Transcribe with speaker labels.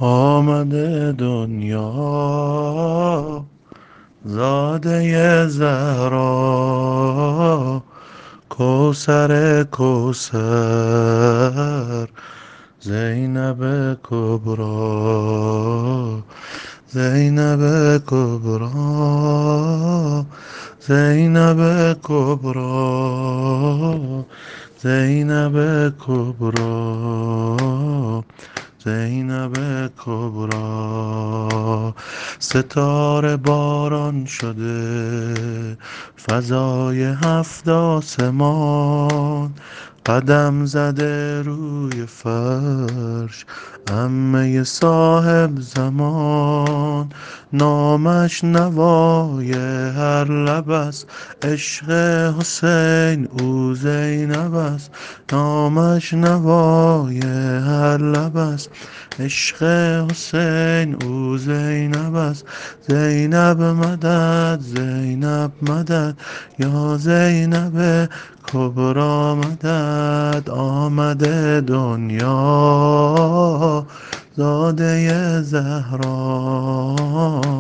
Speaker 1: آمده دنیا زاده زهرا، کوثر کوثر، زینب کبرا، زینب کبرا، زینب کبرا، زینب کبرا، زینب کبرا. ستاره باران شده فضای هفت آسمان، قدم زده روی فرش عمه صاحب زمان. نامش نوای هر لب است، عشق حسین او زینب است. نامش نوای هر لب است، عشق حسین او زینب است. زینب مدد، زینب مدد، یا زینب کبرا مدد. آمده دنیا زاده زهرا،